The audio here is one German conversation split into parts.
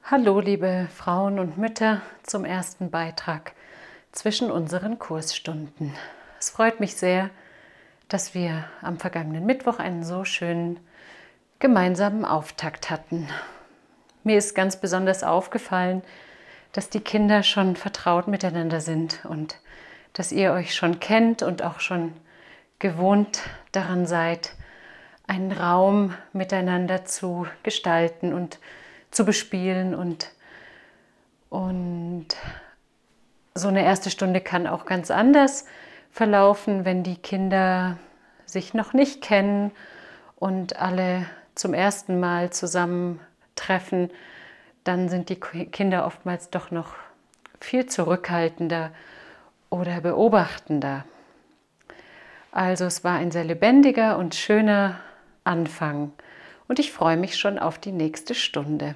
Hallo, liebe Frauen und Mütter, zum ersten Beitrag zwischen unseren Kursstunden. Es freut mich sehr, dass wir am vergangenen Mittwoch einen so schönen gemeinsamen Auftakt hatten. Mir ist ganz besonders aufgefallen, dass die Kinder schon vertraut miteinander sind und dass ihr euch schon kennt und auch schon gewohnt daran seid, einen Raum miteinander zu gestalten und zu bespielen. Und so eine erste Stunde kann auch ganz anders verlaufen, wenn die Kinder sich noch nicht kennen und alle zum ersten Mal zusammentreffen. Dann sind die Kinder oftmals doch noch viel zurückhaltender oder beobachtender. Also es war ein sehr lebendiger und schöner Anfang und ich freue mich schon auf die nächste Stunde.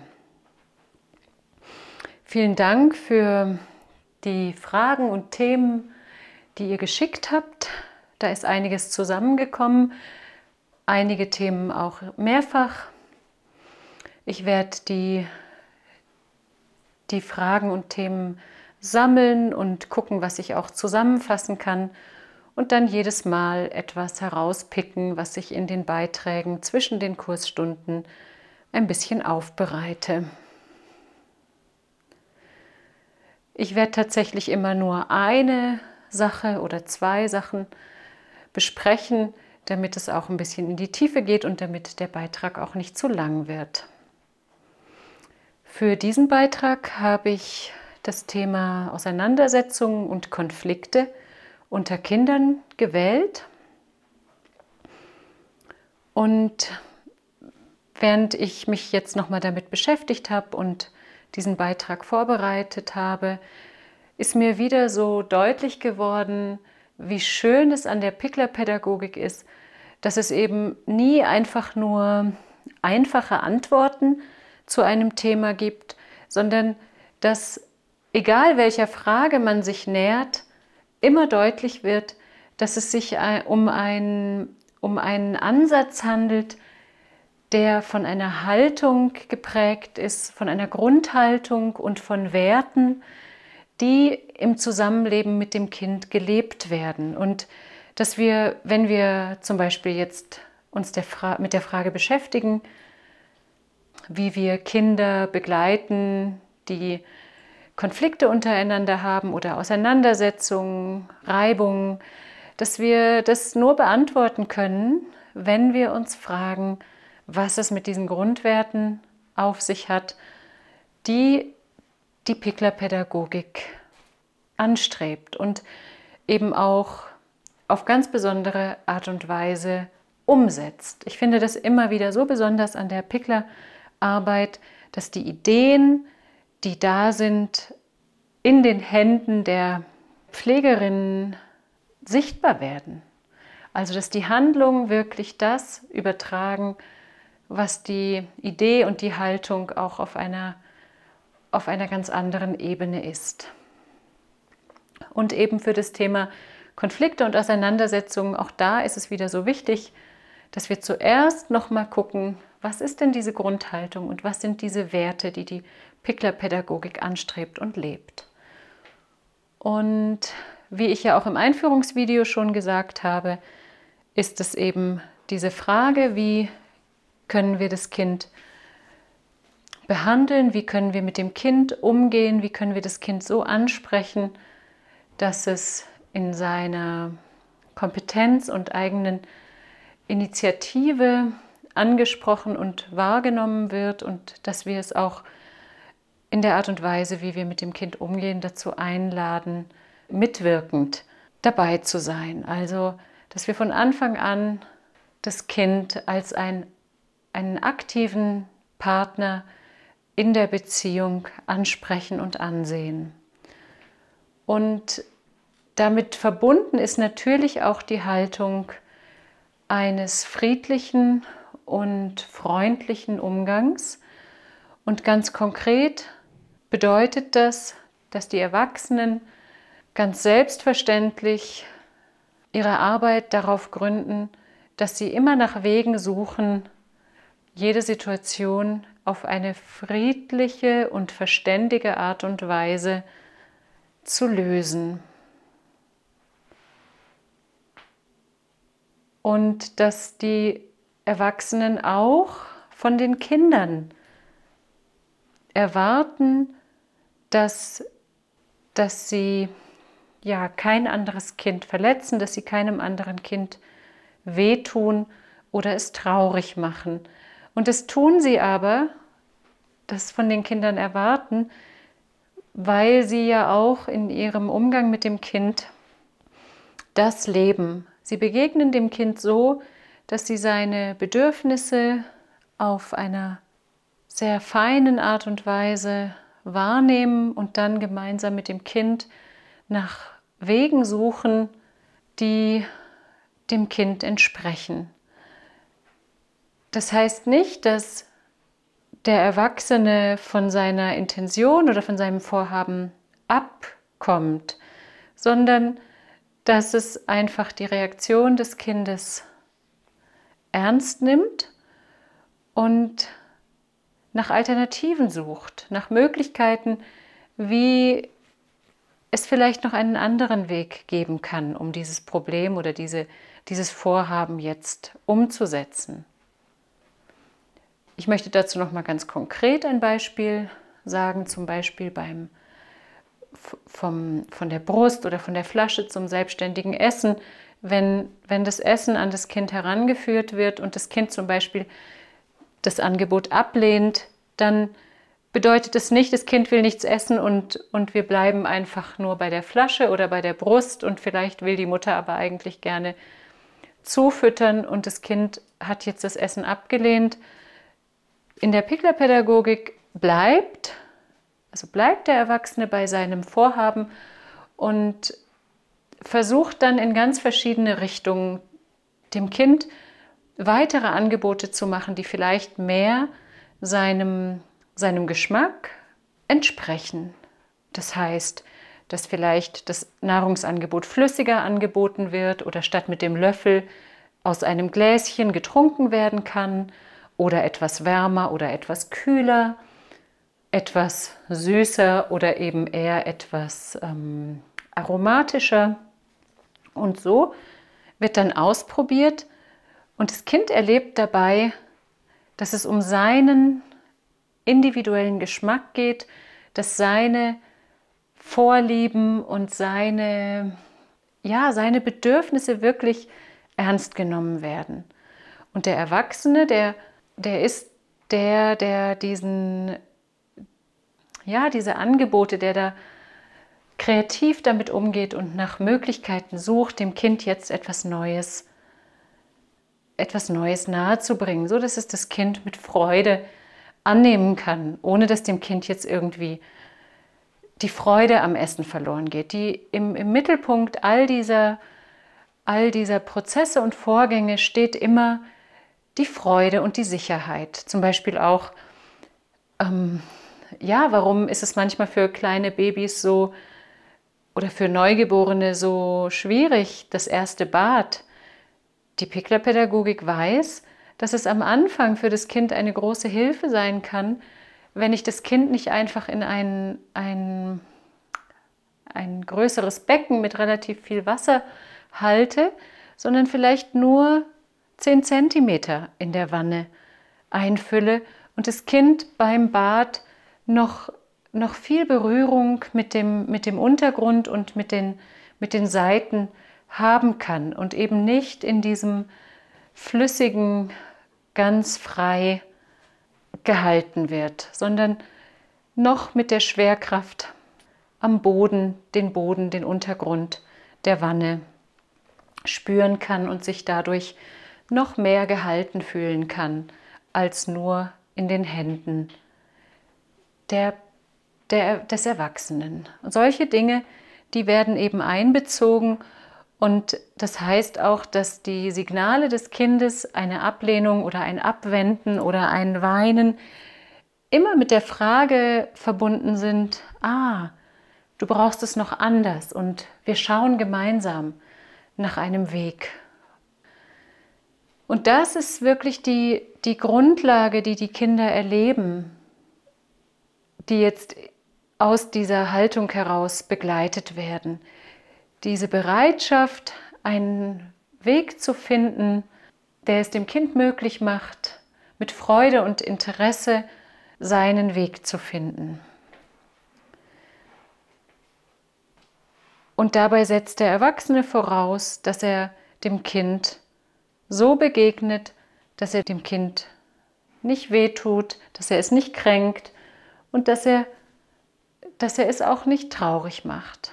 Vielen Dank für die Fragen und Themen, die ihr geschickt habt. Da ist einiges zusammengekommen, einige Themen auch mehrfach. Ich werde die Fragen und Themen sammeln und gucken, was ich auch zusammenfassen kann und dann jedes Mal etwas herauspicken, was ich in den Beiträgen zwischen den Kursstunden ein bisschen aufbereite. Ich werde tatsächlich immer nur eine Sache oder zwei Sachen besprechen, damit es auch ein bisschen in die Tiefe geht und damit der Beitrag auch nicht zu lang wird. Für diesen Beitrag habe ich das Thema Auseinandersetzungen und Konflikte unter Kindern gewählt. Und während ich mich jetzt nochmal damit beschäftigt habe und diesen Beitrag vorbereitet habe, ist mir wieder so deutlich geworden, wie schön es an der Pickler-Pädagogik ist, dass es eben nie einfach nur einfache Antworten zu einem Thema gibt, sondern dass, egal welcher Frage man sich nähert, immer deutlich wird, dass es sich um einen Ansatz handelt, der von einer Haltung geprägt ist, von einer Grundhaltung und von Werten, die im Zusammenleben mit dem Kind gelebt werden. Und dass wir, wenn wir zum Beispiel jetzt uns mit der Frage beschäftigen, wie wir Kinder begleiten, die Konflikte untereinander haben oder Auseinandersetzungen, Reibungen, dass wir das nur beantworten können, wenn wir uns fragen, was es mit diesen Grundwerten auf sich hat, die die Pickler-Pädagogik anstrebt und eben auch auf ganz besondere Art und Weise umsetzt. Ich finde das immer wieder so besonders an der Pickler-Arbeit, dass die Ideen, die da sind, in den Händen der Pflegerinnen sichtbar werden. Also dass die Handlungen wirklich das übertragen, was die Idee und die Haltung auch auf einer ganz anderen Ebene ist. Und eben für das Thema Konflikte und Auseinandersetzungen, auch da ist es wieder so wichtig, dass wir zuerst nochmal gucken, was ist denn diese Grundhaltung und was sind diese Werte, die die Pickler-Pädagogik anstrebt und lebt. Und wie ich ja auch im Einführungsvideo schon gesagt habe, ist es eben diese Frage, wie können wir das Kind behandeln, wie können wir mit dem Kind umgehen, wie können wir das Kind so ansprechen, dass es in seiner Kompetenz und eigenen Initiative angesprochen und wahrgenommen wird und dass wir es auch in der Art und Weise, wie wir mit dem Kind umgehen, dazu einladen, mitwirkend dabei zu sein. Also, dass wir von Anfang an das Kind als einen aktiven Partner in der Beziehung ansprechen und ansehen. Und damit verbunden ist natürlich auch die Haltung eines friedlichen und freundlichen Umgangs. Und ganz konkret bedeutet das, dass die Erwachsenen ganz selbstverständlich ihre Arbeit darauf gründen, dass sie immer nach Wegen suchen, jede Situation auf eine friedliche und verständige Art und Weise zu lösen. Und dass die Erwachsenen auch von den Kindern erwarten, dass sie ja kein anderes Kind verletzen, dass sie keinem anderen Kind wehtun oder es traurig machen. Und das tun sie aber, das von den Kindern erwarten, weil sie ja auch in ihrem Umgang mit dem Kind das leben. Sie begegnen dem Kind so, dass sie seine Bedürfnisse auf einer sehr feinen Art und Weise wahrnehmen und dann gemeinsam mit dem Kind nach Wegen suchen, die dem Kind entsprechen. Das heißt nicht, dass der Erwachsene von seiner Intention oder von seinem Vorhaben abkommt, sondern dass es einfach die Reaktion des Kindes ernst nimmt und nach Alternativen sucht, nach Möglichkeiten, wie es vielleicht noch einen anderen Weg geben kann, um dieses Problem oder dieses Vorhaben jetzt umzusetzen. Ich möchte dazu noch mal ganz konkret ein Beispiel sagen, zum Beispiel von der Brust oder von der Flasche zum selbstständigen Essen. Wenn das Essen an das Kind herangeführt wird und das Kind zum Beispiel das Angebot ablehnt, dann bedeutet es nicht, das Kind will nichts essen und wir bleiben einfach nur bei der Flasche oder bei der Brust und vielleicht will die Mutter aber eigentlich gerne zufüttern und das Kind hat jetzt das Essen abgelehnt. In der Pikler-Pädagogik bleibt der Erwachsene bei seinem Vorhaben und versucht dann in ganz verschiedene Richtungen dem Kind weitere Angebote zu machen, die vielleicht mehr seinem Geschmack entsprechen. Das heißt, dass vielleicht das Nahrungsangebot flüssiger angeboten wird oder statt mit dem Löffel aus einem Gläschen getrunken werden kann oder etwas wärmer oder etwas kühler, etwas süßer oder eben eher etwas aromatischer. Und so wird dann ausprobiert und das Kind erlebt dabei, dass es um seinen individuellen Geschmack geht, dass seine Vorlieben und seine Bedürfnisse wirklich ernst genommen werden. Und der Erwachsene, der ist der diese Angebote, der da kreativ damit umgeht und nach Möglichkeiten sucht, dem Kind jetzt etwas Neues nahezubringen, so dass es das Kind mit Freude annehmen kann, ohne dass dem Kind jetzt irgendwie die Freude am Essen verloren geht. Im Mittelpunkt all dieser Prozesse und Vorgänge steht immer die Freude und die Sicherheit. Zum Beispiel auch, warum ist es manchmal für kleine Babys so oder für Neugeborene so schwierig, das erste Bad? Die Pikler-Pädagogik weiß, dass es am Anfang für das Kind eine große Hilfe sein kann, wenn ich das Kind nicht einfach in ein größeres Becken mit relativ viel Wasser halte, sondern vielleicht nur 10 Zentimeter in der Wanne einfülle und das Kind beim Bad noch viel Berührung mit dem Untergrund und mit den Seiten haben kann und eben nicht in diesem flüssigen, ganz frei gehalten wird, sondern noch mit der Schwerkraft am Boden, den Untergrund der Wanne spüren kann und sich dadurch noch mehr gehalten fühlen kann, als nur in den Händen des Erwachsenen. Und solche Dinge, die werden eben einbezogen und das heißt auch, dass die Signale des Kindes, eine Ablehnung oder ein Abwenden oder ein Weinen, immer mit der Frage verbunden sind, du brauchst es noch anders und wir schauen gemeinsam nach einem Weg. Und das ist wirklich die Grundlage, die die Kinder erleben, die jetzt aus dieser Haltung heraus begleitet werden. Diese Bereitschaft, einen Weg zu finden, der es dem Kind möglich macht, mit Freude und Interesse seinen Weg zu finden. Und dabei setzt der Erwachsene voraus, dass er dem Kind so begegnet, dass er dem Kind nicht wehtut, dass er es nicht kränkt und dass er es auch nicht traurig macht.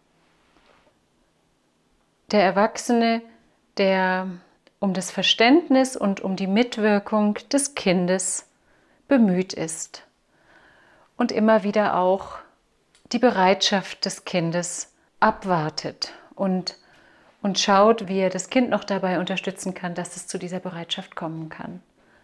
Der Erwachsene, der um das Verständnis und um die Mitwirkung des Kindes bemüht ist und immer wieder auch die Bereitschaft des Kindes abwartet und schaut, wie er das Kind noch dabei unterstützen kann, dass es zu dieser Bereitschaft kommen kann.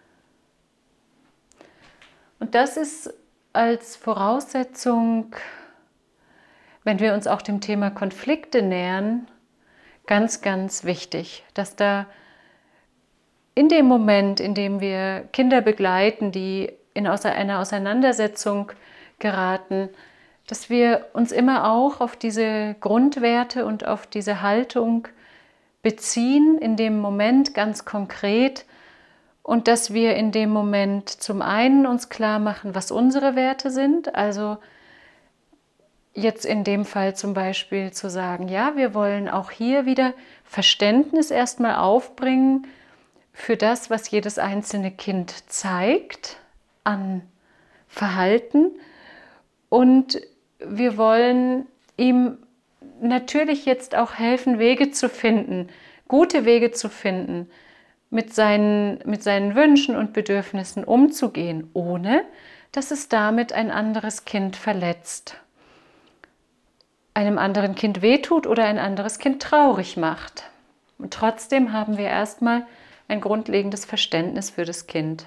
Und das ist als Voraussetzung, wenn wir uns auch dem Thema Konflikte nähern, ganz, ganz wichtig, dass da in dem Moment, in dem wir Kinder begleiten, die in eine Auseinandersetzung geraten, dass wir uns immer auch auf diese Grundwerte und auf diese Haltung beziehen, in dem Moment ganz konkret, und dass wir in dem Moment zum einen uns klar machen, was unsere Werte sind, also jetzt in dem Fall zum Beispiel zu sagen, ja, wir wollen auch hier wieder Verständnis erstmal aufbringen für das, was jedes einzelne Kind zeigt an Verhalten, und wir wollen ihm natürlich jetzt auch helfen, Wege zu finden, gute Wege zu finden, mit seinen Wünschen und Bedürfnissen umzugehen, ohne dass es damit ein anderes Kind verletzt, einem anderen Kind wehtut oder ein anderes Kind traurig macht. Und trotzdem haben wir erstmal ein grundlegendes Verständnis für das Kind.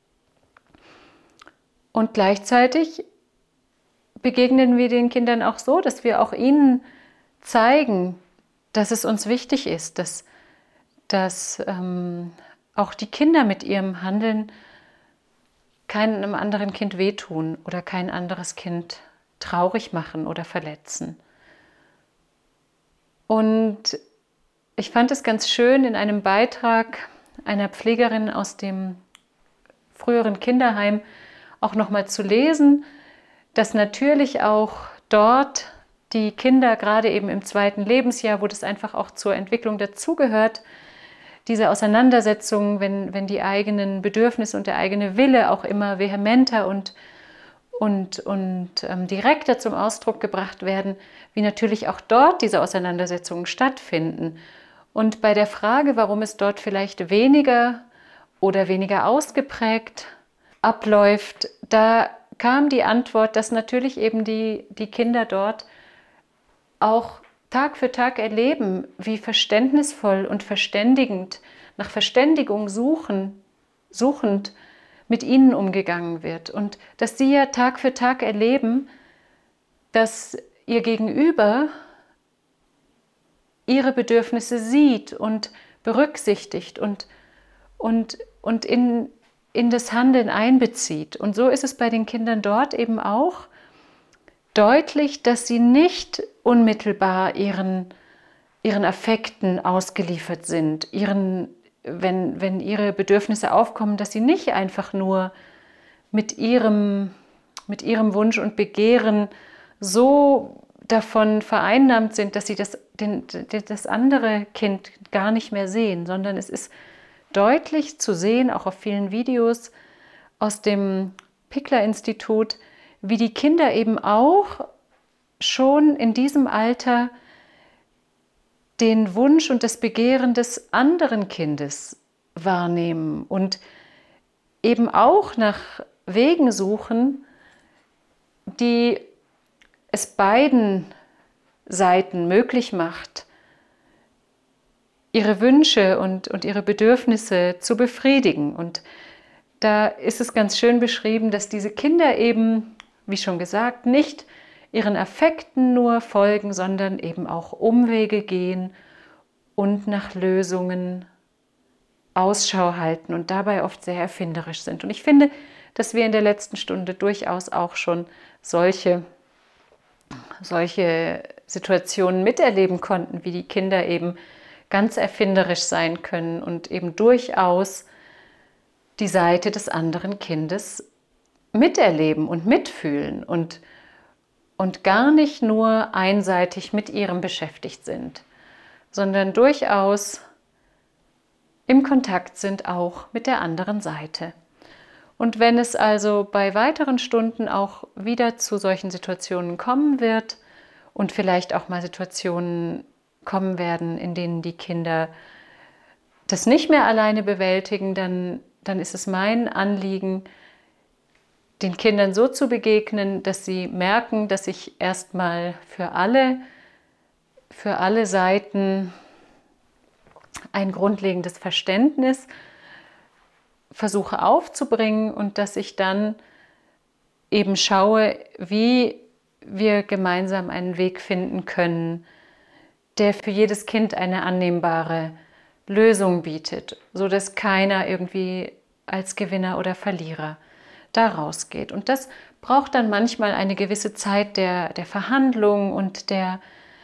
Und gleichzeitig begegnen wir den Kindern auch so, dass wir auch ihnen zeigen, dass es uns wichtig ist, dass auch die Kinder mit ihrem Handeln keinem anderen Kind wehtun oder kein anderes Kind traurig machen oder verletzen. Und ich fand es ganz schön, in einem Beitrag einer Pflegerin aus dem früheren Kinderheim auch nochmal zu lesen, dass natürlich auch dort die Kinder, gerade eben im 2. Lebensjahr, wo das einfach auch zur Entwicklung dazugehört, diese Auseinandersetzungen, wenn die eigenen Bedürfnisse und der eigene Wille auch immer vehementer und direkter zum Ausdruck gebracht werden, wie natürlich auch dort diese Auseinandersetzungen stattfinden. Und bei der Frage, warum es dort vielleicht weniger oder weniger ausgeprägt abläuft, da kam die Antwort, dass natürlich eben die Kinder dort auch Tag für Tag erleben, wie verständnisvoll und verständigend, nach Verständigung suchend mit ihnen umgegangen wird. Und dass sie ja Tag für Tag erleben, dass ihr Gegenüber ihre Bedürfnisse sieht und berücksichtigt und in das Handeln einbezieht. Und so ist es bei den Kindern dort eben auch deutlich, dass sie nicht unmittelbar ihren Affekten ausgeliefert sind, wenn ihre Bedürfnisse aufkommen, dass sie nicht einfach nur mit ihrem Wunsch und Begehren so davon vereinnahmt sind, dass sie das andere Kind gar nicht mehr sehen, sondern es ist deutlich zu sehen, auch auf vielen Videos aus dem Pickler-Institut, wie die Kinder eben auch schon in diesem Alter den Wunsch und das Begehren des anderen Kindes wahrnehmen und eben auch nach Wegen suchen, die es beiden Seiten möglich macht, ihre Wünsche und ihre Bedürfnisse zu befriedigen. Und da ist es ganz schön beschrieben, dass diese Kinder eben, wie schon gesagt, nicht ihren Affekten nur folgen, sondern eben auch Umwege gehen und nach Lösungen Ausschau halten und dabei oft sehr erfinderisch sind. Und ich finde, dass wir in der letzten Stunde durchaus auch schon solche Situationen miterleben konnten, wie die Kinder eben ganz erfinderisch sein können und eben durchaus die Seite des anderen Kindes miterleben und mitfühlen und gar nicht nur einseitig mit ihrem beschäftigt sind, sondern durchaus im Kontakt sind auch mit der anderen Seite. Und wenn es also bei weiteren Stunden auch wieder zu solchen Situationen kommen wird und vielleicht auch mal Situationen kommen werden, in denen die Kinder das nicht mehr alleine bewältigen, dann ist es mein Anliegen, den Kindern so zu begegnen, dass sie merken, dass ich erstmal für alle Seiten ein grundlegendes Verständnis versuche aufzubringen und dass ich dann eben schaue, wie wir gemeinsam einen Weg finden können, der für jedes Kind eine annehmbare Lösung bietet, sodass keiner irgendwie als Gewinner oder Verlierer da rausgeht. Und das braucht dann manchmal eine gewisse Zeit der Verhandlung und der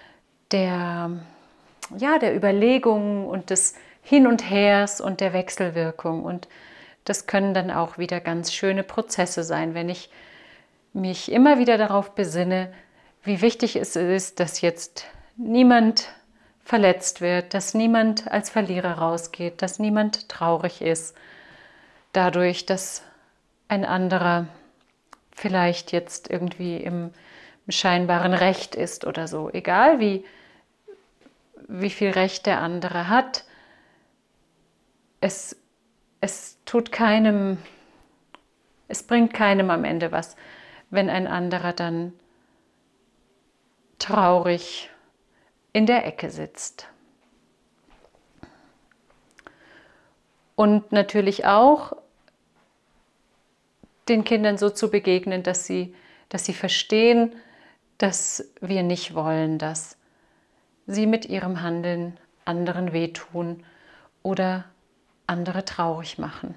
Überlegung und des Hin und Hers und der Wechselwirkung. Und das können dann auch wieder ganz schöne Prozesse sein, wenn ich mich immer wieder darauf besinne, wie wichtig es ist, dass jetzt niemand verletzt wird, dass niemand als Verlierer rausgeht, dass niemand traurig ist, dadurch, dass ein anderer vielleicht jetzt irgendwie im scheinbaren Recht ist oder so. Egal wie viel Recht der andere hat, es bringt keinem am Ende was, wenn ein anderer dann traurig in der Ecke sitzt. Und natürlich auch den Kindern so zu begegnen, dass sie verstehen, dass wir nicht wollen, dass sie mit ihrem Handeln anderen wehtun oder andere traurig machen.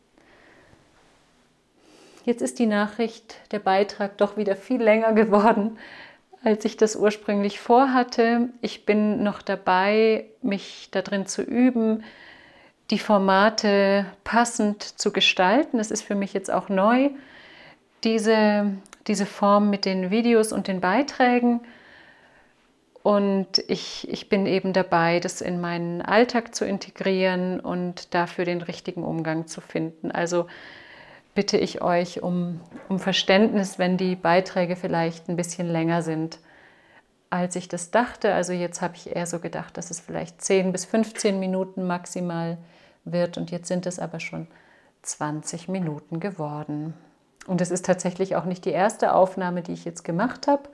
Jetzt ist die Nachricht, der Beitrag doch wieder viel länger geworden, als ich das ursprünglich vorhatte. Ich bin noch dabei, mich darin zu üben, die Formate passend zu gestalten. Es ist für mich jetzt auch neu, diese Form mit den Videos und den Beiträgen. Und ich bin eben dabei, das in meinen Alltag zu integrieren und dafür den richtigen Umgang zu finden. Also bitte ich euch um Verständnis, wenn die Beiträge vielleicht ein bisschen länger sind, als ich das dachte. Also jetzt habe ich eher so gedacht, dass es vielleicht 10 bis 15 Minuten maximal wird und jetzt sind es aber schon 20 Minuten geworden. Und es ist tatsächlich auch nicht die erste Aufnahme, die ich jetzt gemacht habe.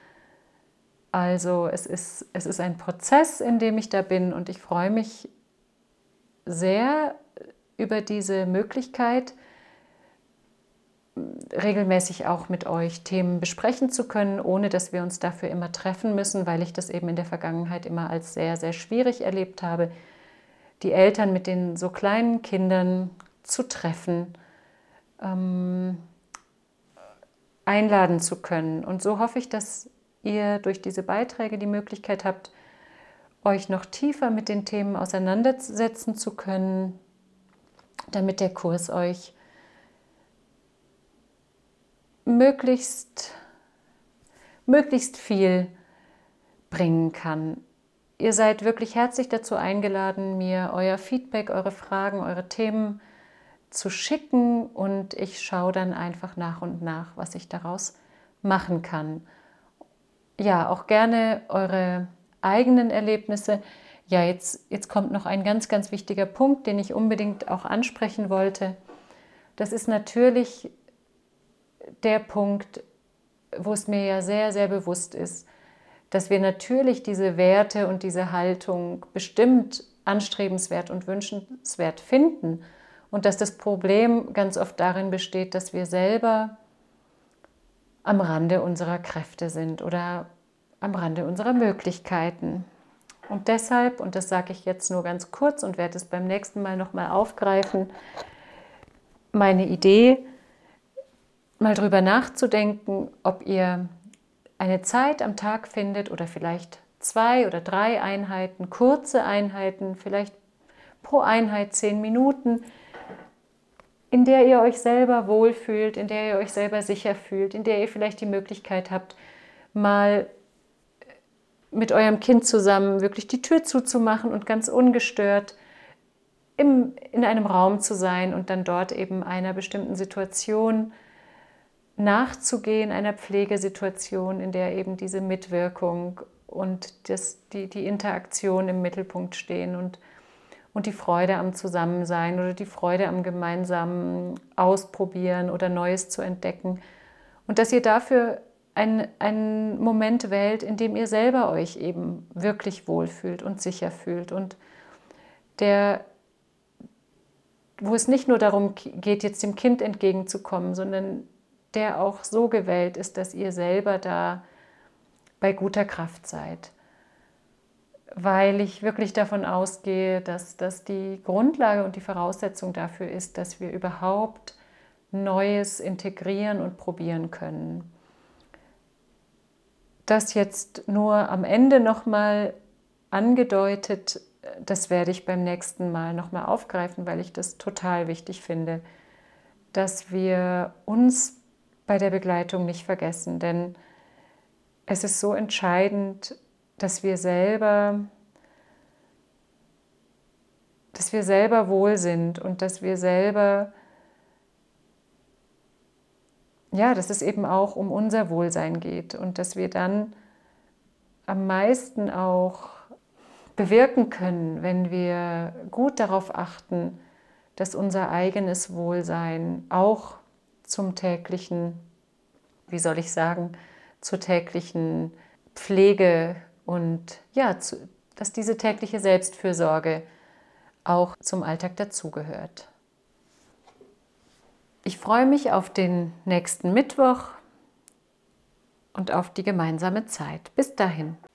Also es ist ein Prozess, in dem ich da bin und ich freue mich sehr über diese Möglichkeit, regelmäßig auch mit euch Themen besprechen zu können, ohne dass wir uns dafür immer treffen müssen, weil ich das eben in der Vergangenheit immer als sehr, sehr schwierig erlebt habe, die Eltern mit den so kleinen Kindern zu treffen, einladen zu können. Und so hoffe ich, dass ihr durch diese Beiträge die Möglichkeit habt, euch noch tiefer mit den Themen auseinandersetzen zu können, damit der Kurs euch möglichst viel bringen kann. Ihr seid wirklich herzlich dazu eingeladen, mir euer Feedback, eure Fragen, eure Themen zu schicken und ich schaue dann einfach nach und nach, was ich daraus machen kann. Ja, auch gerne eure eigenen Erlebnisse. Ja, jetzt kommt noch ein ganz, ganz wichtiger Punkt, den ich unbedingt auch ansprechen wollte. Das ist natürlich der Punkt, wo es mir ja sehr, sehr bewusst ist, dass wir natürlich diese Werte und diese Haltung bestimmt anstrebenswert und wünschenswert finden und dass das Problem ganz oft darin besteht, dass wir selber am Rande unserer Kräfte sind oder am Rande unserer Möglichkeiten. Und deshalb, und das sage ich jetzt nur ganz kurz und werde es beim nächsten Mal nochmal aufgreifen, meine Idee, mal drüber nachzudenken, ob ihr eine Zeit am Tag findet oder vielleicht 2 oder 3 Einheiten, kurze Einheiten, vielleicht pro Einheit 10 Minuten, in der ihr euch selber wohlfühlt, in der ihr euch selber sicher fühlt, in der ihr vielleicht die Möglichkeit habt, mal mit eurem Kind zusammen wirklich die Tür zuzumachen und ganz ungestört in einem Raum zu sein und dann dort eben einer bestimmten Situation nachzugehen, einer Pflegesituation, in der eben diese Mitwirkung und die Interaktion im Mittelpunkt stehen und die Freude am Zusammensein oder die Freude am gemeinsamen Ausprobieren oder Neues zu entdecken. Und dass ihr dafür einen Moment wählt, in dem ihr selber euch eben wirklich wohlfühlt und sicher fühlt und wo es nicht nur darum geht, jetzt dem Kind entgegenzukommen, sondern der auch so gewählt ist, dass ihr selber da bei guter Kraft seid. Weil ich wirklich davon ausgehe, dass das die Grundlage und die Voraussetzung dafür ist, dass wir überhaupt Neues integrieren und probieren können. Das jetzt nur am Ende nochmal angedeutet, das werde ich beim nächsten Mal nochmal aufgreifen, weil ich das total wichtig finde, dass wir uns bei der Begleitung nicht vergessen, denn es ist so entscheidend, dass wir selber wohl sind und dass wir selber, ja, dass es eben auch um unser Wohlsein geht und dass wir dann am meisten auch bewirken können, wenn wir gut darauf achten, dass unser eigenes Wohlsein auch zum täglichen, wie soll ich sagen, zur täglichen Pflege und ja, dass diese tägliche Selbstfürsorge auch zum Alltag dazugehört. Ich freue mich auf den nächsten Mittwoch und auf die gemeinsame Zeit. Bis dahin.